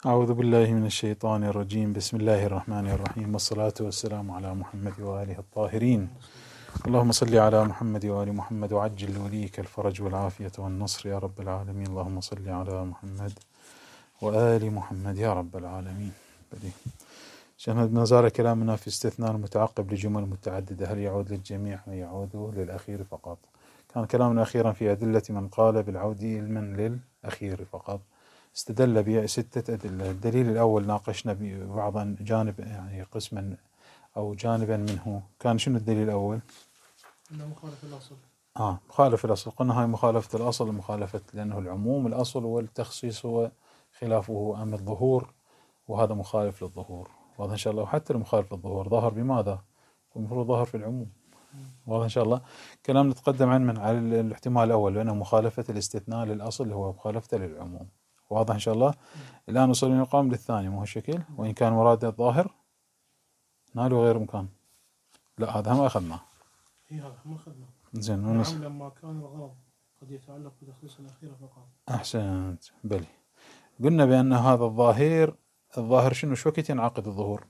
أعوذ بالله من الشيطان الرجيم. بسم الله الرحمن الرحيم، والصلاة والسلام على محمد وآله الطاهرين. اللهم صل على محمد وآل محمد وعجل لوليك الفرج والعافية والنصر يا رب العالمين. اللهم صل على محمد وآل محمد يا رب العالمين. ما زال كلامنا في استثناء المتعقب لجمل متعددة، هل يعود للجميع أم يعود للأخير فقط؟ كان كلامنا أخيرا في أدلة من قال بالعود علما للأخير فقط. استدل بستة أدلة. الدليل الأول ناقشنا ببعض جانب، يعني قسما أو جانبا منه. كان شنو الدليل الأول؟ أنه مخالف الأصل. مخالف الأصل. قلنا هاي مخالفة الأصل، مخالفة لأنه العموم الأصل والتخصيص هو خلافه أم الظهور، وهذا مخالف للظهور. واضح إن شاء الله. وحتى المخالف للظهور ظهر بماذا؟ المفروض ظهر في العموم. واضح إن شاء الله. كلام نتقدم على الاحتمال الأول، لأنه مخالفة الاستثناء للأصل هو مخالفة للعموم. واضح إن شاء الله. الآن وصل المقام للثاني، مو الشكل، وإن كان مراد الظاهر نال غير مكان. لا هذا ما أخذناه. هذا ما أخذناه. زين. لما كان الغرض قد يتعلق بتخصيص الأخير فقط. أحسنت. بلي قلنا بأن هذا الظاهر شنو؟ شو وقت ينعقد الظهور؟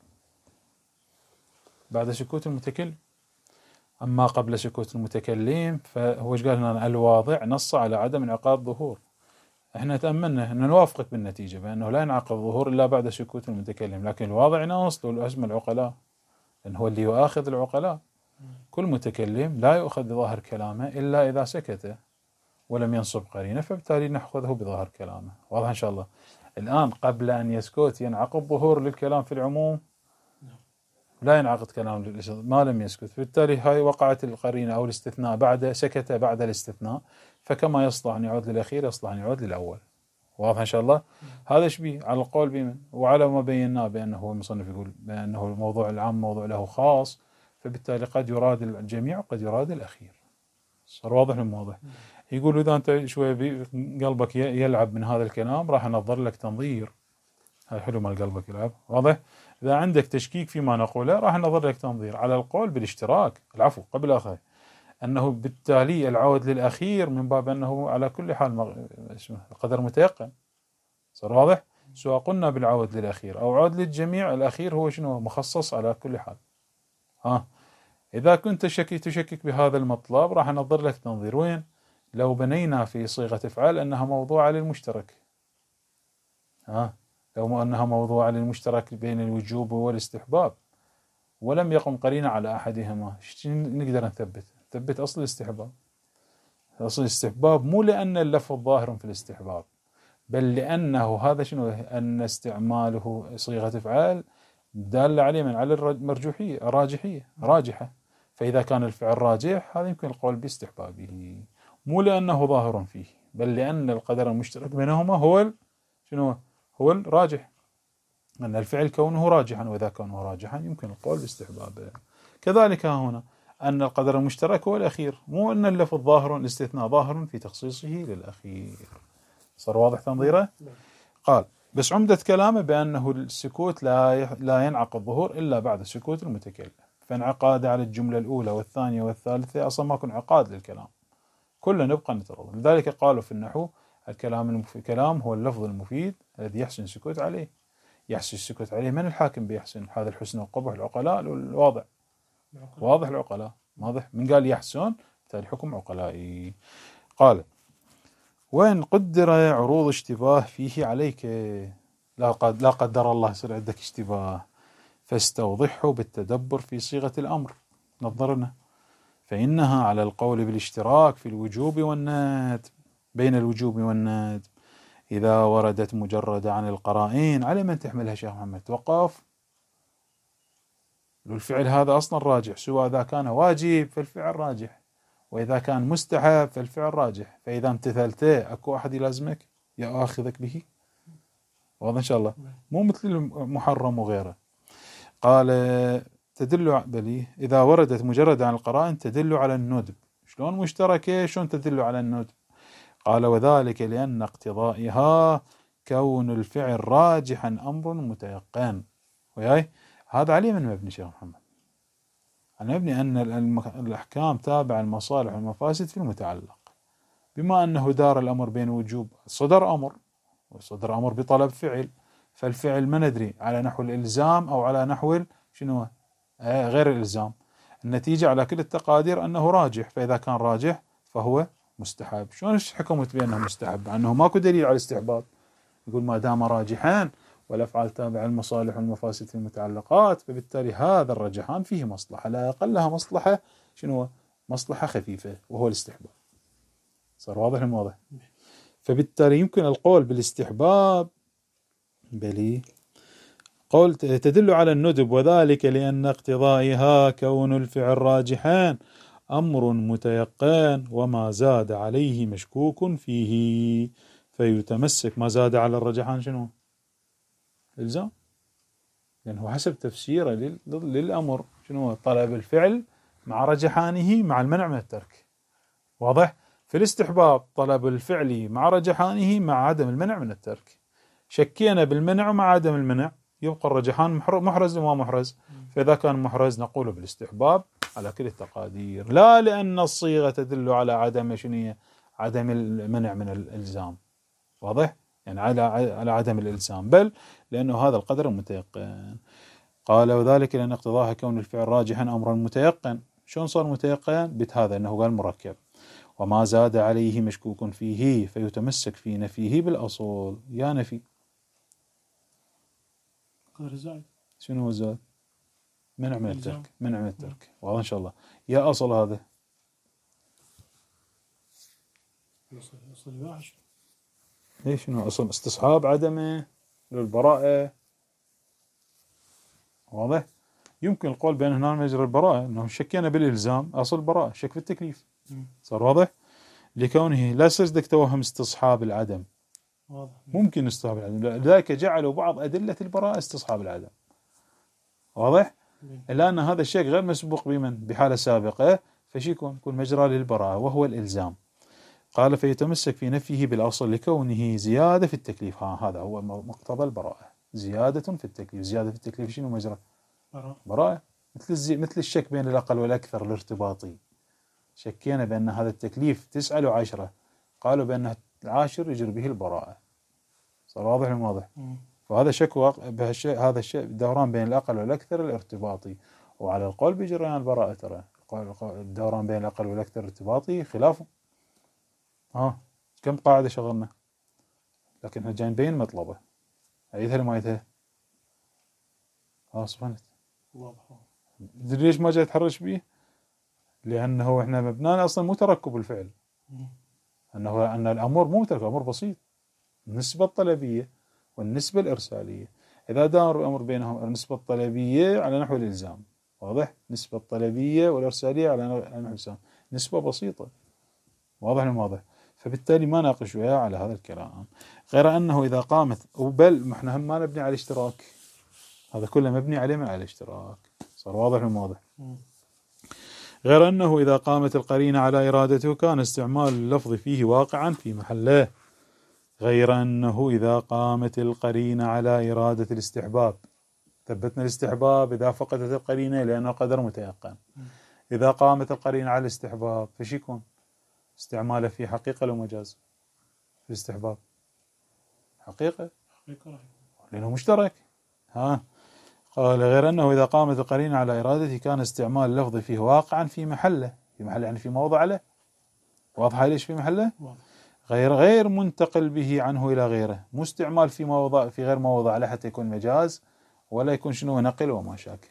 بعد سكوت المتكلم. أما قبل سكوت المتكلم فهو ايش قال هنا؟ الواضع نص على عدم انعقاد ظهور. احنا تأملنا أن نوافقك بالنتيجة بأنه لا ينعقد الظهور إلا بعد سكوت المتكلم، لكن الواضع نص له اسم العقلاء، لأن هو اللي يؤاخذ العقلاء. كل متكلم لا يؤخذ بظاهر كلامه إلا إذا سكت ولم ينصب قرينة، فبالتالي نأخذه بظاهر كلامه. واضح إن شاء الله. الآن قبل أن يسكت ينعقد ظهور للكلام في العموم، لا ينعقد كلام ما لم يسكت، فبالتالي هاي وقعت القرينة أو الاستثناء بعد سكت بعد الاستثناء، فكما يصلح أن يعود للأخير يصلح أن يعود للأول. واضح إن شاء الله. هذا شبيه على القول بمن وعلى ما بيناه بأنه المصنف يقول بأنه الموضوع العام موضوع له خاص، فبالتالي قد يراد الجميع وقد يراد الأخير. صار واضح الموضوع. يقول إذا أنت شوي قلبك يلعب من هذا الكلام راح نظر لك تنظير. هاي حلو مال قلبك يلعب. واضح. إذا عندك تشكيك فيما نقوله راح نظر لك تنظير على القول بالاشتراك، العفو قبل الأخير، أنه بالتالي العود للأخير من باب أنه على كل حال القدر متيقن. صار واضح. سواء قلنا بالعود للأخير أو عود للجميع، الأخير هو شنو؟ مخصص على كل حال. إذا كنت تشكك بهذا المطلب راح نظر لك تنظير. وين؟ لو بنينا في صيغة افعال أنها موضوعة للمشترك، لو أنها موضوعة للمشترك بين الوجوب والاستحباب ولم يقم قرينة على أحدهما، نقدر نثبت أصل الاستحباب. أصل الاستحباب مو لأن اللفظ ظاهر في الاستحباب، بل لأنه هذا شنو؟ أن استعماله صيغة افعال دال عليه من على المرجوحية راجحة، فإذا كان الفعل راجح هذا يمكن القول باستحبابه، مو لأنه ظاهر فيه، بل لأن القدر المشترك بينهما هو شنو؟ هو الراجح، أن الفعل كونه راجحا، وإذا كونه راجحا يمكن القول باستحبابه. كذلك هنا أن القدر المشترك هو الأخير، مو أن اللفظ ظاهر الاستثناء ظاهر في تخصيصه للأخير. صار واضح تنظيره؟ قال بس عمدة كلامه بأنه السكوت لا ينعقد الظهور إلا بعد سكوت المتكلم، فانعقاد على الجملة الأولى والثانية والثالثة أصلا ما يكون عقاد للكلام، كله نبقى نترضى. لذلك قالوا في النحو الكلام هو اللفظ المفيد الذي يحسن السكوت عليه. يحسن السكوت عليه من الحاكم بيحسن هذا الحسن وقبح؟ العقلاء. الواضع واضح العقلاء. واضح. من قال يحسن بالتالي حكم عقلائي. قال وإن قدر عروض اشتباه فيه عليك، لا قدر الله يصير عندك اشتباه، فاستوضحه بالتدبر في صيغة الأمر. نظرنا فإنها على القول بالاشتراك في الوجوب والندب، بين الوجوب والندب إذا وردت مجردة عن القرائن. على من تحملها شيخ محمد؟ توقف. الفعل هذا أصلا راجح، سواء إذا كان واجب فالفعل راجح، وإذا كان مستحب فالفعل راجح، فإذا امتثلته أكو أحد يلازمك يأخذك به. واضح إن شاء الله. مو مثل المحرم وغيره. قال تدل بلي إذا وردت مجرد عن القرائن تدل على الندب. شلون مشتركة؟ شلون تدل على الندب؟ قال وذلك لأن اقتضائها كون الفعل راجحا أمر متيقن. وياي هذا عليه من مبني شيخ محمد. أنا مبني أن الأحكام تابع المصالح والمفاسد في المتعلق، بما أنه دار الأمر بين وجوب صدر أمر بطلب فعل، فالفعل ما ندري على نحو الإلزام أو على نحو شنو غير الإلزام. النتيجة على كل التقادير أنه راجح، فإذا كان راجح فهو مستحب. شلون حكمت بأنه مستحب؟ أنه ماكو دليل على الاستحباب. يقول ما دام راجحان والأفعال تابعة المصالح والمفاسد في المتعلقات، فبالتالي هذا الرجحان فيه مصلحة، لا أقلها مصلحة شنو؟ مصلحة خفيفة وهو الاستحباب. صار واضح الموضوع؟ فبالتالي يمكن القول بالاستحباب بلي قول تدل على الندب، وذلك لأن اقتضائها كون الفعل راجحان أمر متيقن، وما زاد عليه مشكوك فيه، فيتمسك. ما زاد على الرجحان شنو؟ إلزام، لأنه حسب تفسيره للأمر شنو؟ طلب الفعل مع رجحانه مع المنع من الترك. واضح؟ في الاستحباب طلب الفعل مع رجحانه مع عدم المنع من الترك. شكينا بالمنع ومع عدم المنع، يبقى الرجحان محرز وما محرز. فإذا كان محرز نقول بالاستحباب على كل التقادير، لا لأن الصيغة تدل على عدم شنو؟ عدم المنع من الإلزام. واضح؟ يعني على عدم الإلزام، بل لأنه هذا القدر المتيقن. قال وذلك لأن اقتضاها كون الفعل راجحا أمرا متيقن. شلون صار متيقن؟ بيت هذا أنه قال مركب. وما زاد عليه مشكوك فيه، فيتمسك في نفيه بالأصول. يا نفي قدر الزائد شنو زاد؟ منع من الترك. منع من الترك. واضح إن شاء الله. يا أصل هذا أصل الواحد ليش شنو أصل؟ استصحاب عدمه للبراءة. واضح؟ يمكن القول بأن هنا مجرى البراءة، أنه شكينا بالإلزام أصل البراءة، شك في التكليف. صار واضح؟ لكونه لا يصير توهم استصحاب العدم. واضح. ممكن استصحاب العدم، لذلك جعلوا بعض أدلة البراءة استصحاب العدم. واضح؟ إلا أن هذا الشيء غير مسبوق بمن بحالة سابقة، فشي يكون مجرى للبراءة وهو الإلزام. قال فيتمسك في نفيه بالأصل لكونه زيادة في التكليف. هذا هو مقتضى البراءة، زيادة في التكليف. زيادة في التكليف شنو مجرى؟ براءة. مثل الشك بين الأقل والأكثر الارتباطي. شكينا بأن هذا التكليف 9 و10، قالوا بأن 10 يجري به البراءة. صار واضح الموضوع؟ فهذا شك هذا الشيء دوران بين الأقل والأكثر الارتباطي، وعلى القول بجريان البراءة. ترى الدوران بين الأقل والأكثر الارتباطي خلافه. كم قاعدة شغلنا، لكن احنا جاي نبين مطلبه. عيدها لما عيدها. صفنت. ليش ما جاي تحرش بيه؟ لأنه احنا مبنانا أصلا مو تركب الفعل، أن الأمر مو تركب، أمر بسيط. النسبة الطلبية والنسبة الإرسالية، إذا دار الأمر بينهم النسبة الطلبية على نحو الإلزام. واضح؟ نسبة الطلبية والإرسالية على نحو الإلزام، نسبة بسيطة. واضح المواضح؟ فبالتالي ما ناقش وياه على هذا الكلام. غير أنه إذا قامت، وبل احنا هم ما نبني على الاشتراك، هذا كله مبني عليه من على الاشتراك. صار واضح الموضوع. غير أنه إذا قامت القرينة على إرادته كان استعمال اللفظ فيه واقعا في محله. غير أنه إذا قامت القرينة على إرادة الاستحباب، ثبتنا الاستحباب إذا فقدت القرينة لأنه قدر متيقن. إذا قامت القرينة على الاستحباب فش يكون؟ استعماله في حقيقة لو مجاز؟ في الاستحباب حقيقة لأنه مشترك. قال غير أنه إذا قامت القرينة على إرادته كان استعمال اللفظ فيه واقعا في محله. في محله يعني في موضع له. واضح ليش في محله؟ غير منتقل به عنه إلى غيره. مو استعمال في موضع في غير موضع له حتى يكون مجاز، ولا يكون شنو نقل وما شاكل.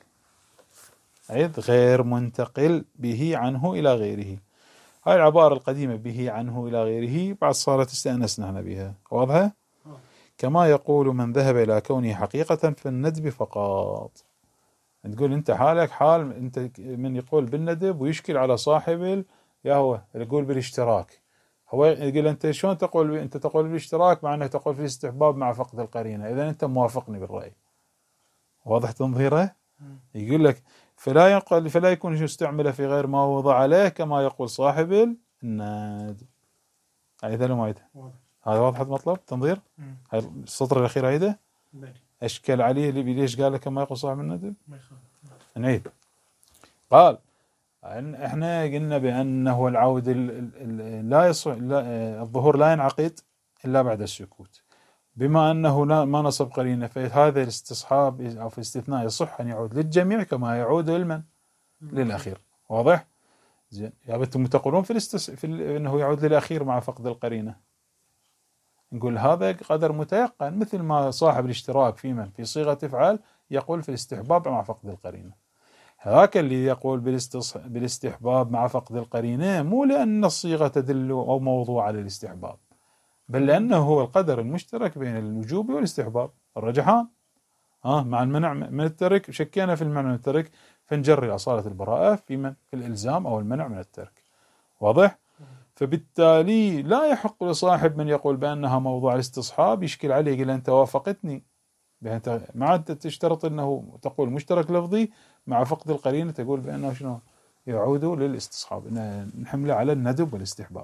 غير منتقل به عنه إلى غيره. هاي العبارة القديمة به عنه إلى غيره بعد صارت استأنسنا بها. واضحة؟ كما يقول من ذهب إلى كونه حقيقة في الندب فقط. تقول أنت حالك حال أنت من يقول بالندب ويشكل على صاحب هو يقول بالاشتراك. هو يقول أنت شلون تقول أنت تقول بالاشتراك مع أنك تقول في الاستحباب مع فقد القرينة، إذا أنت موافقني بالرأي. واضح تنظيره؟ يقول لك فلا يكون استعمل في غير ما وضع عليه كما يقول صاحب الندب. هذا لو ما يده. هذا واضح المطلب تنظير. هاي السطر الأخير هيدا أشكل عليه اللي ليش قال لك كما يقول صاحب الندب. نعيد. قال احنا قلنا بأنه العود لا الظهور لا ينعقد إلا بعد السكوت، بما أنه ما نصب قرينة، فهذا الاستصحاب أو في الاستثناء يصح أن يعود للجميع كما يعود للأخير. واضح؟ زين. يا بنتم تقولون أنه يعود للأخير مع فقد القرينة، نقول هذا قدر متيقن، مثل ما صاحب الاشتراك في صيغة افعال يقول في الاستحباب مع فقد القرينة. هذاك اللي يقول بالاستحباب مع فقد القرينة مو لأن الصيغة تدل أو موضوع على الاستحباب، بل لأنه هو القدر المشترك بين الوجوب والاستحباب الرجحان. مع المنع من الترك، شكينا في المنع من الترك فنجري أصالة البراءة في الإلزام أو المنع من الترك. واضح؟ فبالتالي لا يحق لصاحب من يقول بأنها موضوع الاستصحاب يشكل عليه، يقول أنت وافقتني ما عاد تشترط أنه تقول مشترك لفظي مع فقد القرينة تقول بأنه شنو يعود للاستصحاب، نحمله على الندب والاستحباب.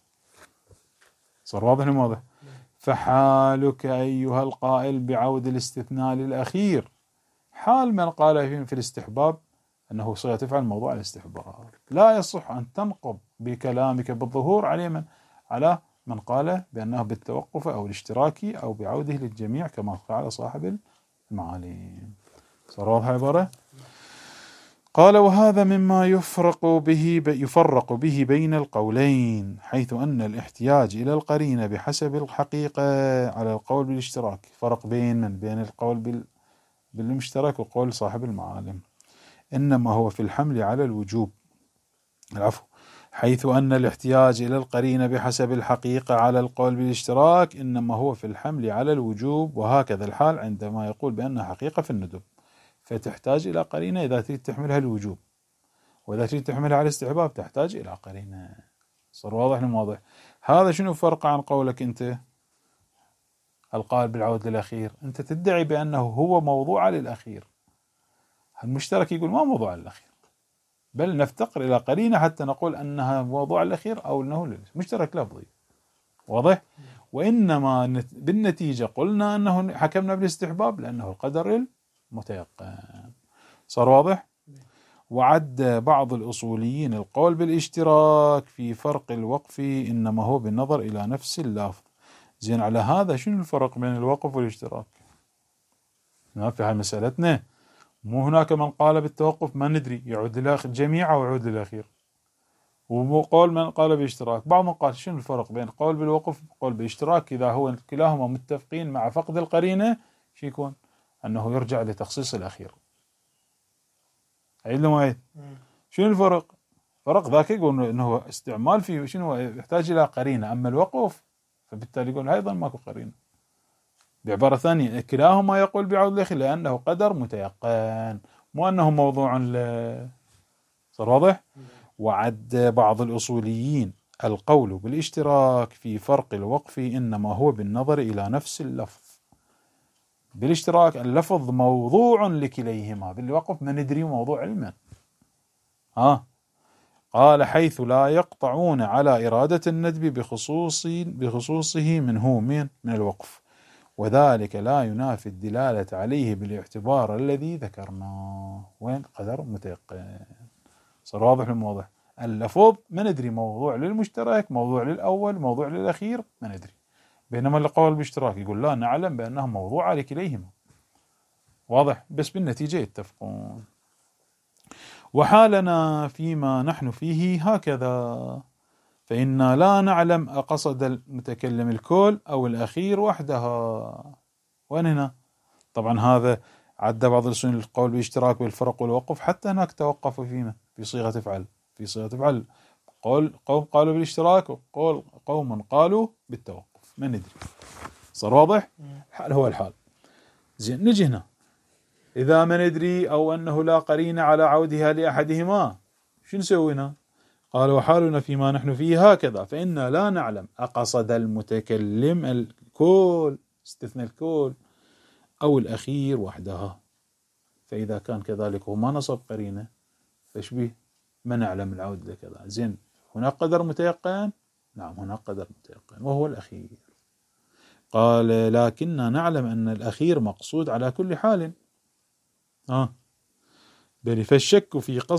صار واضح واضح؟ فحالك أيها القائل بعود الاستثناء للأخير حال من قال في الاستحباب أنه صيغة تفعل موضوع الاستحباب، لا يصح أن تنقض بكلامك بالظهور على من قال بأنه بالتوقف أو الاشتراكي أو بعوده للجميع كما فعل صاحب المعالم. صار واضح عبارة؟ قال وهذا مما يفرق به بين القولين، حيث أن الاحتياج إلى القرينة بحسب الحقيقة على القول بالاشتراك. فرق بين القول بالمشترك وقول صاحب المعالم، إنما هو في الحمل على الوجوب، حيث أن الاحتياج إلى القرينة بحسب الحقيقة على القول بالاشتراك إنما هو في الحمل على الوجوب. وهكذا الحال عندما يقول بأنها حقيقة في الندب، فتحتاج إلى قرينة إذا تريد تحملها الوجوب، وإذا تريد تحملها على الاستحباب تحتاج إلى قرينة. صار واضح واضح؟ هذا شنو فرق عن قولك أنت القائل بالعود للأخير؟ أنت تدعي بأنه هو موضوع للأخير، المشترك يقول ما موضوع للأخير، بل نفتقر إلى قرينة حتى نقول أنها موضوع الأخير أو أنه مشترك لفظي. واضح؟ وإنما بالنتيجة قلنا أنه حكمنا بالاستحباب لأنه القدر المتيقن. صار واضح؟ وعد بعض الأصوليين القول بالاشتراك في فرق الوقف إنما هو بالنظر إلى نفس اللفظ. زين، على هذا شنو الفرق بين الوقف والاشتراك؟ في مسألتنا مو هناك من قال بالتوقف ما ندري يعود للجميع أو يعود للأخير، وقول من قال بالاشتراك. بعض من قال شنو الفرق بين قول بالوقف وقول بالاشتراك؟ إذا هو كلاهما متفقين مع فقد القرينة شو يكون؟ أنه يرجع لتخصيص الأخير. عيد ما شنو الفرق؟ فرق ذاك يقول أنه استعمال فيه شنو يحتاج إلى قرينة، أما الوقف فبالتالي يقول أيضا ماكو قرينة. بعبارة ثانية كلاهما يقول بعود الأخير لأنه قدر متيقن، مو أنه موضوع صار واضح؟ وعد بعض الأصوليين القول بالاشتراك في فرق الوقف إنما هو بالنظر إلى نفس اللفظ. بالاشتراك اللفظ موضوع لكليهما، بالوقف ما ندري موضوع علما. قال حيث لا يقطعون على إرادة الندب بخصوصه من الوقف، وذلك لا ينافي الدلالة عليه بالاعتبار الذي ذكرناه. وين قدر متيقن. صار واضح الموضوع؟ اللفظ ما ندري موضوع للمشترك، موضوع للأول، موضوع للأخير ما ندري، بينما القول بالاشتراك يقول لا نعلم بأنه موضوع لكليهما. واضح؟ بس بالنتيجة يتفقون. وحالنا فيما نحن فيه هكذا، فإنا لا نعلم أقصد المتكلم الكل أو الأخير وحدها. وين هنا؟ طبعا هذا عد بعض الأصوليين القول بالاشتراك بالفرق والوقف، حتى هناك توقفوا فيما في صيغة افعل. في صيغة افعل قوم قالوا بالاشتراك وقوم قالوا بالتوقف، ما ندري. صار واضح؟ الحال هو الحال. زين، نجي هنا إذا ما ندري أو أنه لا قرينة على عودها لأحدهما شو نسوي هنا؟ قال وحالنا فيما نحن فيه هكذا، فإنا لا نعلم أقصد المتكلم الكل استثنى الكل أو الأخير وحدها. فإذا كان كذلك وما نصب قرينة فشبيه ما نعلم العود لكذا. زين، هناك قدر متيقن؟ نعم هناك قدر متيقن وهو الأخير. قال لكننا نعلم أن الأخير مقصود على كل حال. بل فالشك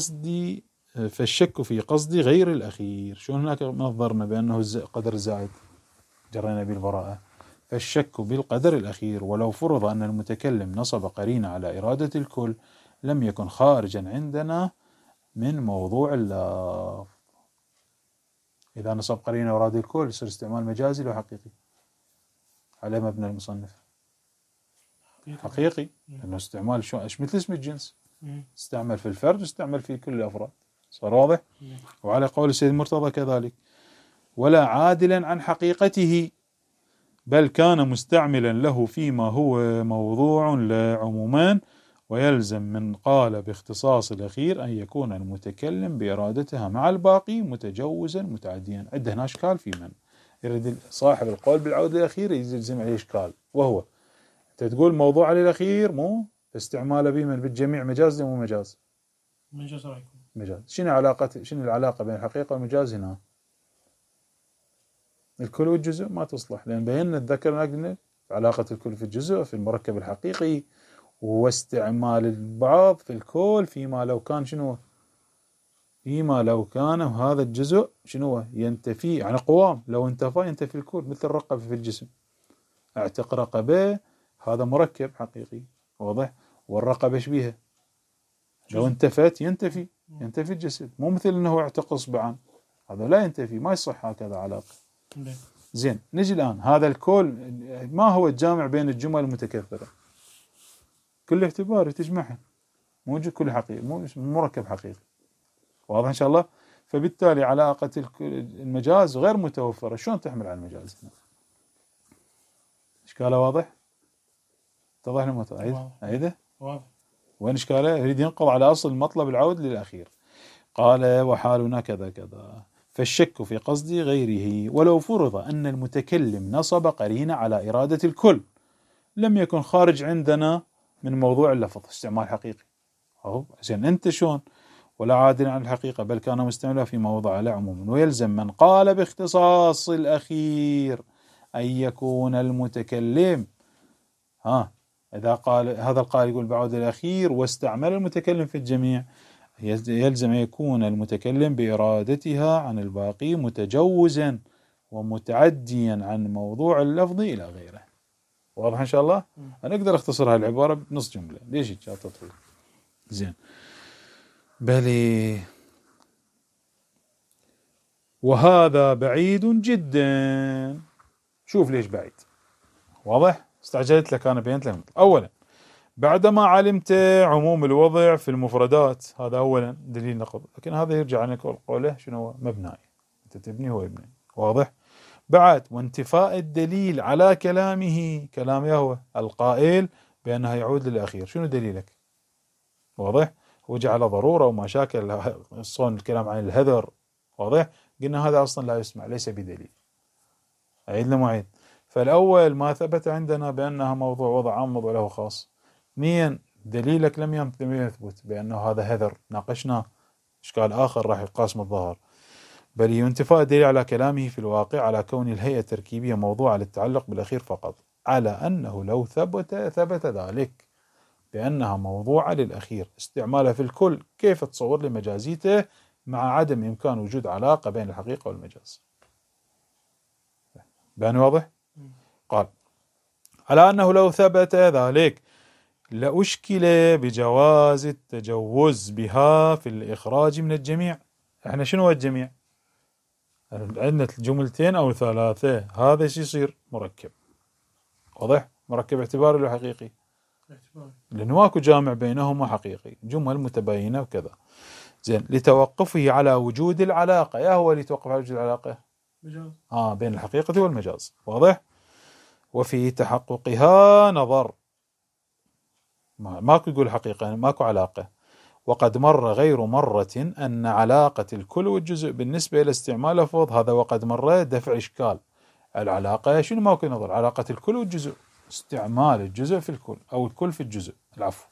في قصدي غير الأخير. شو هناك نظرنا بأنه قدر زائد جرينا بالبراءة، فالشك بالقدر الأخير ولو فرض أن المتكلم نصب قرينة على إرادة الكل لم يكن خارجا عندنا من موضوع اللفظ. إذا نصب قرينة وأراد الكل يصير استعمال مجازي لو حقيقي؟ على مبنى المصنف حقيقي، لأنه استعمال شو إيش مثل اسم الجنس، استعمل في الفرد واستعمل في كل الأفراد. صار واضح؟ وعلى قول السيد مرتضى كذلك: ولا عادلا عن حقيقته بل كان مستعملا له فيما هو موضوع لا عمومان، ويلزم من قال باختصاص الأخير أن يكون المتكلم بإرادتها مع الباقي متجوزا متعديا. عنده هنا إشكال في من يريد صاحب القول بالعودة الأخير يلزم عليه إشكال، وهو أنت تقول موضوع على الأخير مو استعماله بمن بالجميع مجاز مو مجاز؟ مجاز رأيكم مجاز. شنو العلاقة بين الحقيقة والمجاز هنا؟ الكل والجزء ما تصلح، لأن بينا ذكرنا علاقة الكل في الجزء في المركب الحقيقي، واستعمال البعض في الكل فيما لو كان شنو؟ فيما لو كان هذا الجزء شنو ينتفي، يعني قوام لو انتفى ينتفي الكل، مثل الرقبة في الجسم، اعتق رقبة هذا مركب حقيقي واضح، والرقبة ايش بيها؟ لو انتفت ينتفي الجسد، مو مثل انه اعتق اصبعا، هذا لا ينتفي، ما يصح هكذا علاقة. زين، نجي الآن هذا الكل ما هو الجامع بين الجمل المتكثرة؟ كل اعتبار تجمعها، موجود كل حقيقي، مو مركب حقيقي. واضح إن شاء الله؟ فبالتالي علاقة المجاز غير متوفرة. شلون تحمل على المجاز هنا؟ إشكاله واضح؟ اتضح لي أعيده؟ واضح. وين إشكاله؟ يريد ينقض على أصل مطلب العود للأخير. قال: وحالنا كذا كذا. فالشك في قصد غيره ولو فرض أن المتكلم نصب قرينة على إرادة الكل لم يكن خارج عندنا من موضوع اللفظ، استعمال حقيقي. أهو زين، أنت شون؟ ولا عادل عن الحقيقة بل كان مستعملا في موضع لا عموما، ويلزم من قال باختصاص الأخير أن يكون المتكلم إذا قال هذا القائل يقول بعود الأخير واستعمل المتكلم في الجميع، يلزم أن يكون المتكلم بإرادتها عن الباقي متجوزا ومتعديا عن موضوع اللفظ إلى غيره. واضح إن شاء الله؟ أنا أقدر أختصر هذه العبارة بنص جملة، ليش جاء تطويل؟ زين، بلي وهذا بعيد جدا. شوف ليش بعيد. واضح؟ استعجلت لك أنا بينت لك. أولا بعدما علمت عموم الوضع في المفردات، هذا أولا دليل نقض، لكن هذا يرجع عن قوله شنو مبناي، أنت تبني هو يبني. واضح؟ بعد وانتفاء الدليل على كلامه، كلام هو القائل بأنه يعود للأخير، شنو دليلك؟ واضح؟ وجعل ضرورة ومشاكل صون الكلام عن الهذر. واضح؟ قلنا هذا أصلا لا يسمع، ليس بدليل. أعيد لمعيد. فالأول ما ثبت عندنا بأنها موضوع وضع عام موضوع له خاص. اثنين دليلك لم يثبت بأنه هذا هذر، ناقشنا إشكال آخر راح يقاس من الظاهر، بل ينتفى الدليل على كلامه في الواقع على كون الهيئة التركيبية موضوع للتعلق بالأخير فقط، على أنه لو ثبت ذلك بأنها موضوعة للأخير استعمالها في الكل، كيف تصور لمجازيته مع عدم إمكان وجود علاقة بين الحقيقة والمجاز؟ بأن واضح؟ قال: على أنه لو ثبت ذلك لأشكل بجواز التجوز بها في الإخراج من الجميع. احنا شنو الجميع؟ عندنا جملتين أو ثلاثة، هذا شي يصير مركب. واضح؟ مركب اعتباري ولا حقيقي؟ لأنه ماكو جامع بينهما حقيقي، جمل متباينة وكذا. زين، لتوقفه على وجود العلاقة. يا هو اللي توقف على وجود العلاقة؟ مجاز. بين الحقيقة والمجاز. واضح؟ وفي تحققها نظر، ماكو يقول حقيقة، ماكو علاقة. وقد مر غير مرة أن علاقة الكل والجزء بالنسبة إلى استعمال لفظ هذا، وقد مر دفع إشكال. العلاقة شنو ماكو نظر؟ علاقة الكل والجزء، استعمال الجزء في الكل أو الكل في الجزء، العفو.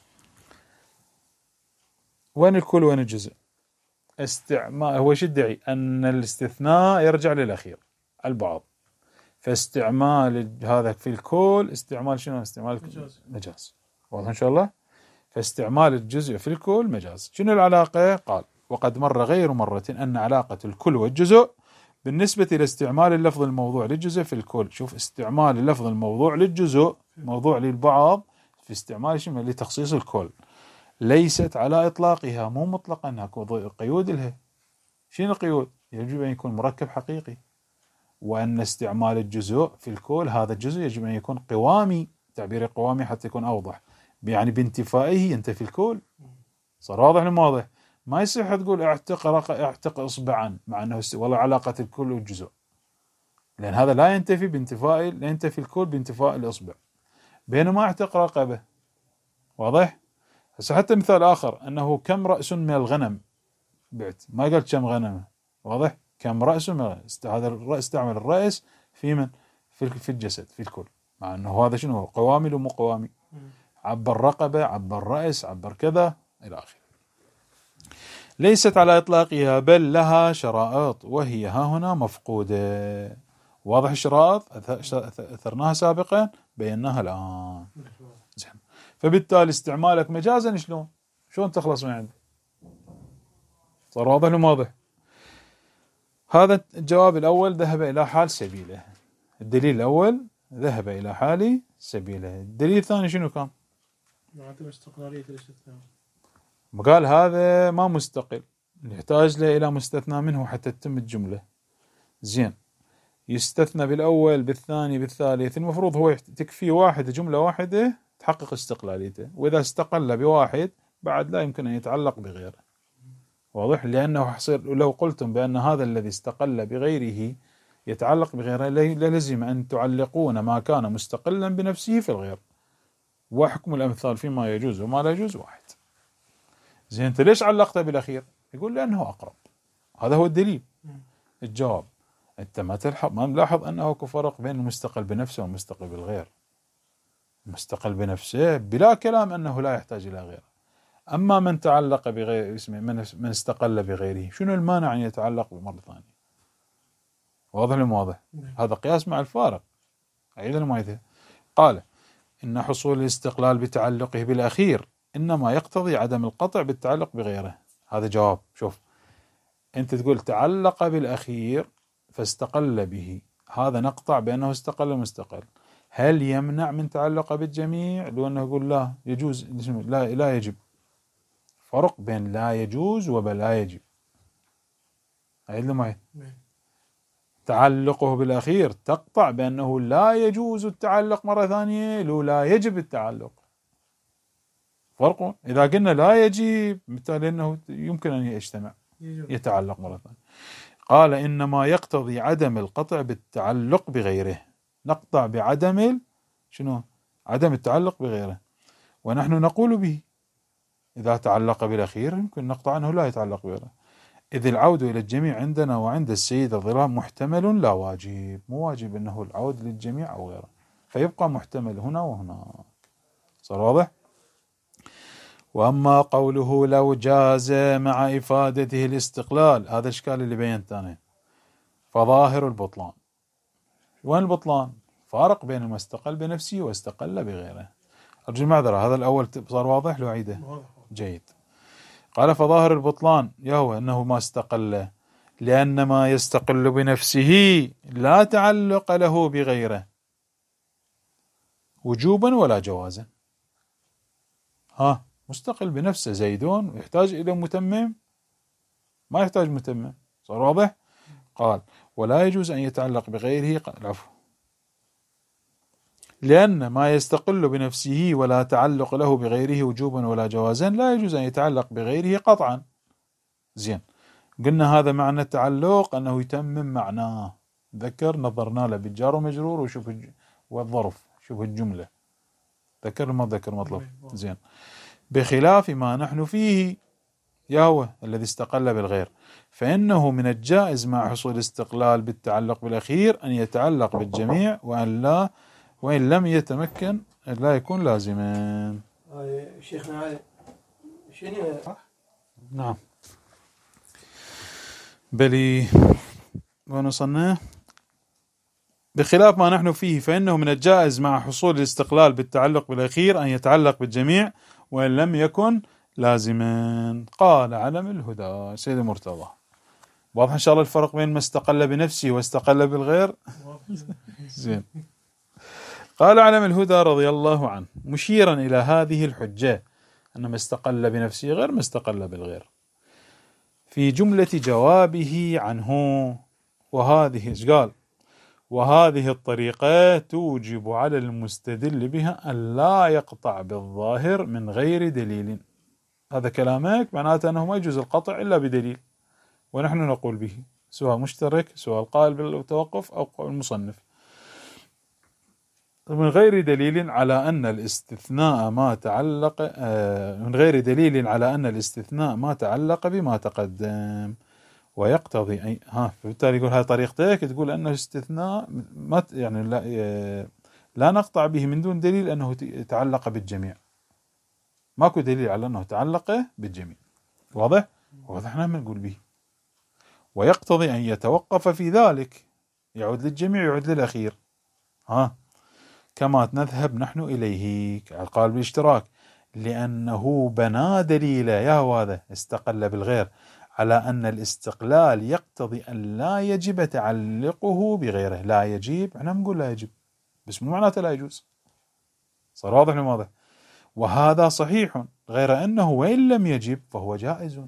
وين الكل وين الجزء؟ استعمال هو شو يدعي؟ أن الاستثناء يرجع للأخير البعض، فاستعمال هذا في الكل استعمال شنو؟ استعمال مجاز. واضح إن شاء الله؟ فاستعمال الجزء في الكل مجاز. شنو العلاقة؟ قال: وقد مر غير مرة أن علاقة الكل والجزء بالنسبة إلى استعمال اللفظ الموضوع للجزء في الكل، شوف استعمال اللفظ الموضوع للجزء، موضوع للبعض، في استعمال شيء لتخصيص الكل، ليست على إطلاقها، مو مطلقا، هكو قيود لها. شنو القيود؟ يجب أن يكون مركب حقيقي، وأن استعمال الجزء في الكل، هذا الجزء يجب أن يكون قوامي، تعبير قوامي حتى يكون أوضح، يعني بانتفائه ينتفي الكل. صار واضح ولا واضح؟ ما يصح تقول اعتق إصبعا مع أنه والله علاقة الكل والجزء، لأن هذا لا ينتفي بانتفاء، لا ينتفي الكل بانتفاء الإصبع، بينما اعتق رقبة. واضح؟ هسه حتى مثال آخر، أنه كم رأس من الغنم بعت، ما قلت كم غنم. واضح؟ كم رأس من الغنم، هذا الرأس، استعمل الرأس في من؟ في الجسد، في الكل، مع أنه هذا شنو؟ قوامي ولا مو قوامي؟ عبر رقبة، عبر رأس، عبر كذا إلى آخره. ليست على إطلاقها بل لها شرائط، وهي ها هنا مفقودة. واضح الشرائط؟ أثرناها سابقا، بيناها الآن. زين. فبالتالي استعمالك مجازا شلون تخلص من عنده؟ صار واضح ولا واضح؟ هذا الجواب الأول ذهب إلى حال سبيله. الدليل الأول ذهب إلى حال سبيله. الدليل الثاني شنو كان؟ عدم استقلالية الاستثناء. قال هذا ما مستقل، يحتاج له إلى مستثنى منه حتى تتم الجملة. زين، يستثنى بالأول بالثاني بالثالث، المفروض هو تكفي واحد، جملة واحدة تحقق استقلاليته، وإذا استقل بواحد بعد لا يمكن أن يتعلق بغيره. واضح؟ لأنه حصير لو قلتم بأن هذا الذي استقل بغيره يتعلق بغيره، لازم أن تعلقون ما كان مستقلا بنفسه في الغير، وحكم الأمثال فيما يجوز وما لا يجوز واحد. زين، أنت ليش علقته بالأخير؟ يقول لأنه أقرب، هذا هو الدليل. الجواب، أنت ما ملاحظ أنه فرق بين المستقل بنفسه والمستقل بالغير. المستقل بنفسه بلا كلام أنه لا يحتاج إلى غيره، أما من تعلق بغير اسمه، من استقل بغيره، شنو المانع أن يتعلق بمرة ثانية؟ واضح ولا مو واضح؟ هذا قياس مع الفارق. أعيد المعيدة. قال إن حصول الاستقلال بتعلقه بالأخير إنما يقتضي عدم القطع بالتعلق بغيره. هذا جواب. شوف، أنت تقول تعلق بالأخير فاستقل به، هذا نقطع بأنه استقل مستقل. هل يمنع من تعلق بالجميع؟ لو أنه يقول لا يجوز، لا يجب. فرق بين لا يجوز وبلا يجب. أعيد له معي. تعلقه بالأخير تقطع بأنه لا يجوز التعلق مرة ثانية، لو لا يجب التعلق. فرق. إذا قلنا لا يجب بالتالي أنه يمكن أن يجتمع، يتعلق مرة ثانية. قال إنما يقتضي عدم القطع بالتعلق بغيره، نقطع بعدم شنو؟ عدم التعلق بغيره، ونحن نقول به إذا تعلق بالأخير يمكن نقطع أنه لا يتعلق بغيره، إذ العود إلى الجميع عندنا وعند السيد الظلام محتمل لا واجب، مو واجب أنه العود للجميع أو غيره، فيبقى محتمل هنا وهناك. صار واضح؟ وأما قوله لو جاز مع إفادته الاستقلال، هذا الإشكال اللي بينت أنا، فظاهر البطلان. وين البطلان؟ فارق بين ما استقل بنفسه واستقل بغيره. أرجو المعذرة، هذا الأول صار واضح لو أعيده؟ جيد. قال فظاهر البطلان يهو أنه ما استقل، لأن ما يستقل بنفسه لا تعلق له بغيره وجوبا ولا جوازا. مستقل بنفسه زيدون يحتاج إلى متمم؟ ما يحتاج متمم. صار واضح؟ قال ولا يجوز أن يتعلق بغيره، العفو، لأن ما يستقل بنفسه ولا تعلق له بغيره وجوبا ولا جوازا لا يجوز أن يتعلق بغيره قطعا. زين، قلنا هذا معنى التعلق أنه يتمم معناه، ذكر نظرنا له بالجار ومجرور وشوف والظرف، شوف الجملة، ذكر ما ذكر مطلب. زين، بخلاف ما نحن فيه يهوه الذي استقل بالغير، فإنه من الجائز مع حصول الاستقلال بالتعلق بالأخير أن يتعلق بالجميع، وإن لم يتمكن لا يكون لازما. شيخنا هذا شنو؟ نعم، بلي ونصنع بخلاف ما نحن فيه، فإنه من الجائز مع حصول الاستقلال بالتعلق بالأخير أن يتعلق بالجميع وإن لم يكن لازما. قال علم الهدى سيد مرتضى واضح إن شاء الله الفرق بين ما استقل بنفسه واستقل بالغير. زين. قال علم الهدى رضي الله عنه مشيرا إلى هذه الحجة أن ما استقل بنفسه غير ما استقل بالغير في جملة جوابه عنه، وهذه قال وهذه الطريقة توجب على المستدل بها أن لا يقطع بالظاهر من غير دليل. هذا كلامك معناته أنه ما يجوز القطع إلا بدليل، ونحن نقول به سواء مشترك سواء القائل بالتوقف أو المصنف من غير دليل على أن الاستثناء ما تعلق من غير دليل على أن الاستثناء ما تعلق بما تقدم ويقتضي أي فبالتالي يقول هاي طريقتك تقول أنه استثناء ما يعني لا نقطع به من دون دليل أنه يتعلق بالجميع، ماكو دليل على أنه تعلق بالجميع. واضح؟ واضح نحن نقول به ويقتضي أن يتوقف في ذلك، يعود للجميع يعود للأخير كما نذهب نحن إليه قال بالاشتراك، لأنه بنى دليل يا هذا استقل بالغير على أن الاستقلال يقتضي أن لا يجب تعلقه بغيره. لا يجب احنا نقول لا يجب بس مو معناته لا يجوز. صار واضح لماذا؟ وهذا صحيح غير أنه وإن لم يجب فهو جائز.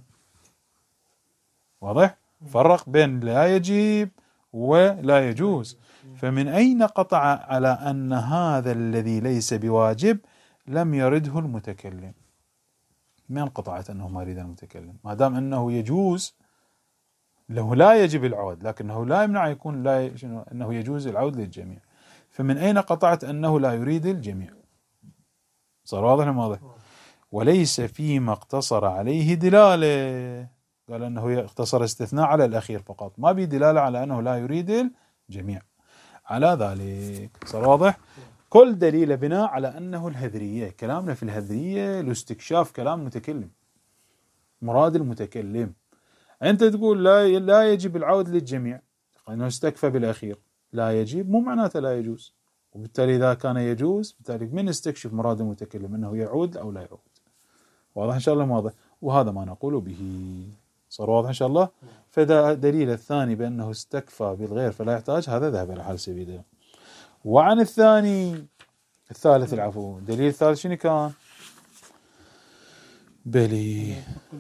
واضح؟ فرق بين لا يجب ولا يجوز. فمن أين قطع على أن هذا الذي ليس بواجب لم يرده المتكلم؟ من قطعت أنه ما يريد المتكلم؟ ما دام أنه يجوز له لا يجب العود لكنه لا يمنع يكون أنه يجوز العود للجميع، فمن أين قطعت أنه لا يريد الجميع؟ صار واضح لماذا؟ وليس فيما اقتصر عليه دلالة، قال أنه اقتصر استثناء على الأخير فقط، ما بي دلالة على أنه لا يريد الجميع على ذلك. صار واضح؟ كل دليل بناء على أنه الهذرية، كلامنا في الهذرية لاستكشاف كلام متكلم، مراد المتكلم. أنت تقول لا يجب العود للجميع أنه استكفى بالأخير، لا يجب مو معناته لا يجوز، وبالتالي إذا كان يجوز بالتالي من استكشف مراد المتكلم أنه يعود أو لا يعود. واضح إن شاء الله واضح؟ وهذا ما نقول به. صار واضح إن شاء الله؟ فده دليل الثاني بأنه استكفى بالغير فلا يحتاج، هذا ذهب إلى حال سبيله. وعن الثالث العفو، دليل الثالث شنو كان؟ بلي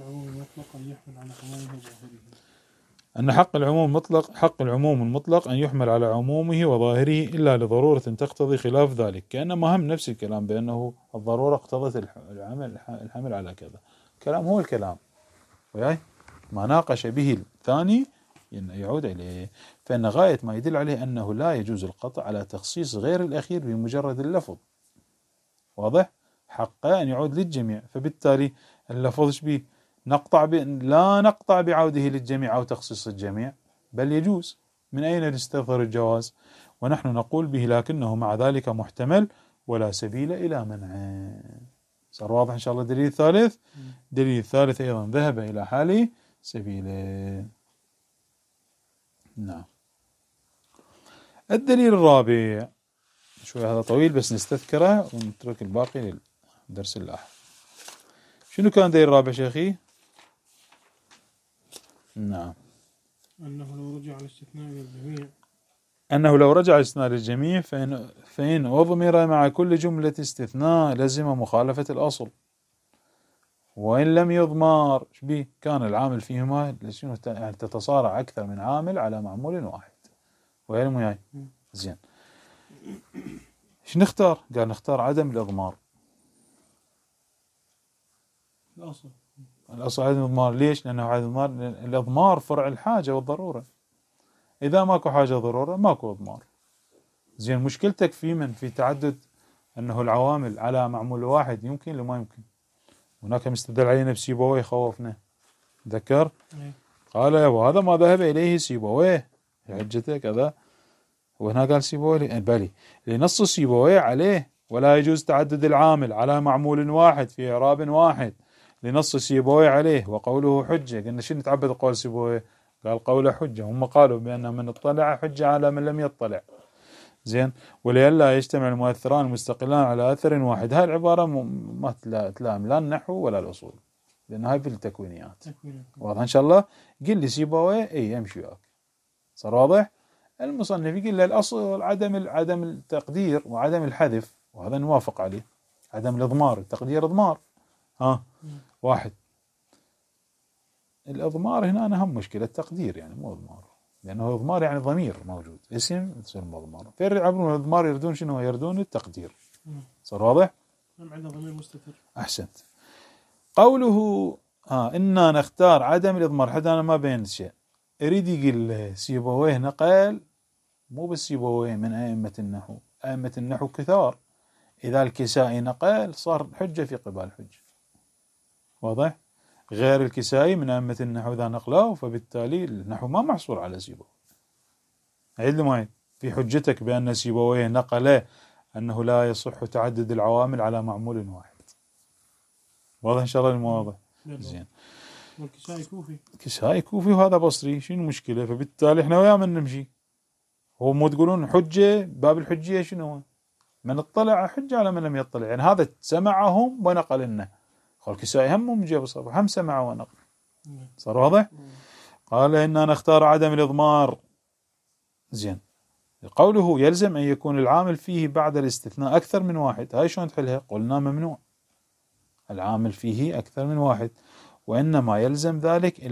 أن حق العموم المطلق أن يحمل على عمومه وظاهره إلا لضرورة تقتضي خلاف ذلك، كأنما هم نفس الكلام بأنه الضرورة اقتضت الحمل على كذا. كلام هو الكلام وياي ما ناقش به الثاني يعود إليه. فإن غاية ما يدل عليه أنه لا يجوز القطع على تخصيص غير الأخير بمجرد اللفظ. واضح؟ حق أن يعود للجميع، فبالتالي اللفظ شبيه لا نقطع بعوده للجميع أو تخصيص الجميع، بل يجوز. من أين نستظهر الجواز؟ ونحن نقول به لكنه مع ذلك محتمل ولا سبيل إلى منعه. صار واضح إن شاء الله؟ دليل الثالث، دليل الثالث أيضا ذهب إلى حال سبيله. نعم. الدليل الرابع شوي هذا طويل بس نستذكره ونترك الباقي للدرس اللاحق. شنو كان الدليل الرابع شيخي؟ نعم. أنه لو رجع الاستثناء للجميع فإن أضمر مع كل جملة استثناء لزم مخالفة الأصل، وإن لم يضمر شبيه كان العامل فيهما يعني تتصارع أكثر من عامل على معمول واحد. ويعني وياي زين. إيش نختار؟ قال نختار عدم الإضمار. الأصل عدم الإضمار. ليش؟ لأنه عدم الإضمار فرع الحاجة والضرورة. إذا ماكو حاجة ضرورة ماكو إضمار. زين. مشكلتك في تعدد أنه العوامل على معمول واحد يمكن لما يمكن. هناك مستدل علينا بسيبويه خوفنا ذكر قال وهذا ما ذهب إليه سيبويه حجته كذا، وهنا قال سيبويه بالي لنص سيبويه عليه ولا يجوز تعدد العامل على معمول واحد في إعراب واحد لنص سيبويه عليه وقوله حجة. قلنا شنو نتعبد قول سيبويه؟ قال قوله حجة. هم قالوا بأن من اطلع حجة على من لم يطلع. زين. ولئلا يجتمع المؤثران المستقلان على أثر واحد. هاي العبارة ما تلائم لا النحو ولا الأصول. لأن هاي في التكوينيات. تكوين. واضح إن شاء الله. قل لي سيبويه إيه يمشي وياك. صار واضح؟ المصنف يقول له الأصل عدم التقدير وعدم الحذف، وهذا نوافق عليه. عدم الإضمار، التقدير إضمار. واحد. الإضمار هنا أهم مشكلة، التقدير يعني مو إضمار، لأنه إضمار يعني ضمير موجود، اسم يصير مضمر. فيعبرون الإضمار يردون شنو؟ يردون التقدير. صار واضح؟ عندنا ضمير مستتر. أحسنت. قوله إنا نختار عدم الإضمار، حتى أنا ما بين شيء. يريد يقول سيبويه نقل، مو بس سيبويه من أئمة النحو، أئمة النحو كثار. إذا الكسائي نقل صار حجة في قبال الحجة. واضح؟ غير الكسائي من أئمة النحو إذا نقلاه، فبالتالي النحو ما محصور على سيبويه. عيد معي في حجتك بأن سيبويه نقل أنه لا يصح تعدد العوامل على معمول واحد. واضح إن شاء الله المواضح؟ زين. والكسائي كوفي. كسائي كوفي وهذا بصري، شنو المشكلة؟ فبالتالي إحنا وياه من نمشي. هو مو تقولون حجة، باب الحجية شنو؟ من اطلع حجة على من لم يطلع، يعني هذا سمعهم ونقل لنا. قال الكسائي هم مجيب صفحة، هم سمع ونقل. صار واضح؟ قال إننا نختار عدم الإضمار. زين. قوله يلزم أن يكون العامل فيه بعد الاستثناء أكثر من واحد، هاي شلون تحلها؟ قلنا ممنوع العامل فيه أكثر من واحد، وإنما يلزم ذلك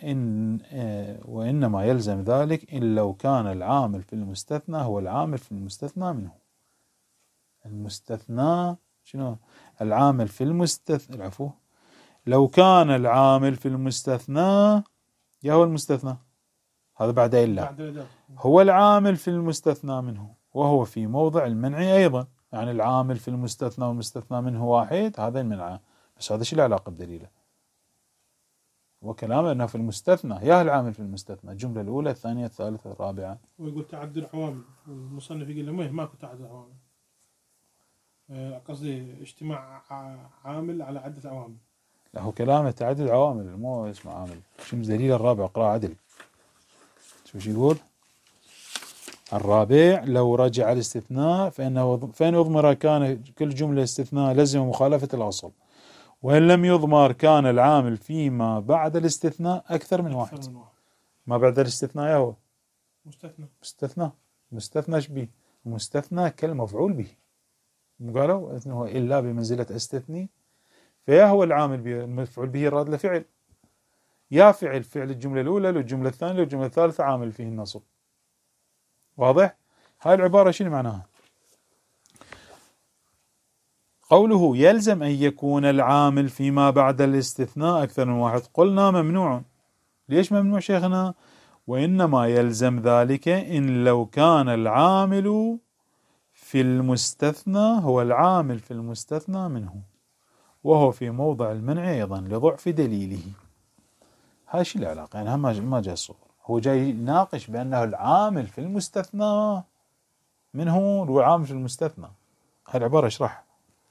إن لو كان العامل في المستثنى هو العامل في المستثنى منه. المستثنى شنو؟ العامل في المستثنى، العفو، لو كان العامل في المستثنى هو المستثنى، هذا بعد إلا، هو العامل في المستثنى منه، وهو في موضع المنع أيضا. يعني العامل في المستثنى والمستثنى منه واحد، هذا المنع. بس هذا شو العلاقة بدليله؟ وكلامه أنه في المستثنى يا العامل في المستثنى، الجملة الأولى الثانية الثالثة الرابعة. ويقول تعدد العوامل، المصنف يقول له ماكو تعدد عوامل، قصدي اجتماع عامل على عدة عوامل. لا، هو كلامه تعدد عوامل، مو اسمه عامل. شو الدليل الرابع؟ اقرأ عدل. شو يقول؟ الرابع لو رجع الاستثناء فإن أضمر كان كل جملة استثناء لزم مخالفة الأصل، وإن لم يضمر كان العامل فيما بعد الاستثناء أكثر من واحد. ما بعد الاستثناء هو مستثنى شبيه مستثنى كالمفعول به. قالوا إنه إلا بمنزلة استثني، فيا هو العامل المفعول به راد لفعل، يا فعل الجملة الأولى للجملة الثانية للجملة الثالثة عامل فيه النصب. واضح؟ هاي العبارة شنو معناها؟ قوله يلزم أن يكون العامل فيما بعد الاستثناء أكثر من واحد، قلنا ممنوع. ليش ممنوع شيخنا؟ وإنما يلزم ذلك إن لو كان العامل في المستثنى هو العامل في المستثنى منه، وهو في موضع المنع أيضا لضعف دليله. هاي شو العلاقة؟ يعني ما جاء الصور، هو جاي يناقش بأنه العامل في المستثنى منه هو العامل في المستثنى. هاي العبارة اشرح.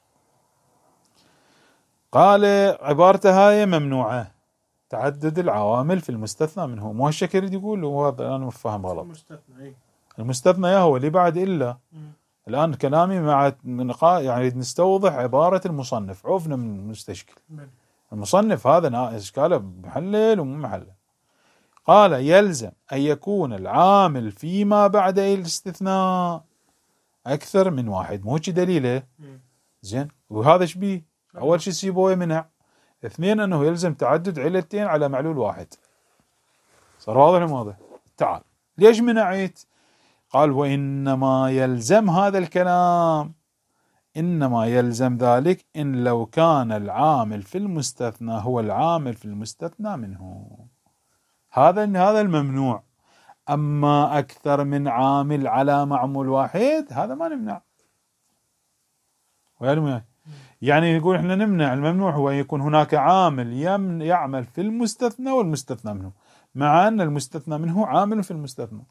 قال عبارته هاي ممنوعة، تعدد العوامل في المستثنى منه، مو هالشكل يقول. وهذا أنا مفهم غلط. المستثنى هو اللي بعد إلا. الآن كلامي مع يعني نستوضح عبارة المصنف، عوفنا من المستشكل. المصنف هذا إشكاله محلل ومو محلل. قال يلزم أن يكون العامل فيما بعد الاستثناء أكثر من واحد، مو هيك دليله. زين، وهذا شبيه؟ أول شيء سيبويه منع. اثنين، أنه يلزم تعدد علتين على معلول واحد. صار واضح الموضوع؟ تعال، ليش منعيت؟ قال وإنما يلزم هذا الكلام، إنما يلزم ذلك إن لو كان العامل في المستثنى هو العامل في المستثنى منه. هذا الممنوع. أما أكثر من عامل على معمول واحد هذا ما نمنع. يعني يقول إحنا نمنع. الممنوع هو يكون هناك عامل يعمل في المستثنى والمستثنى منه، مع أن المستثنى منه عامل في المستثنى.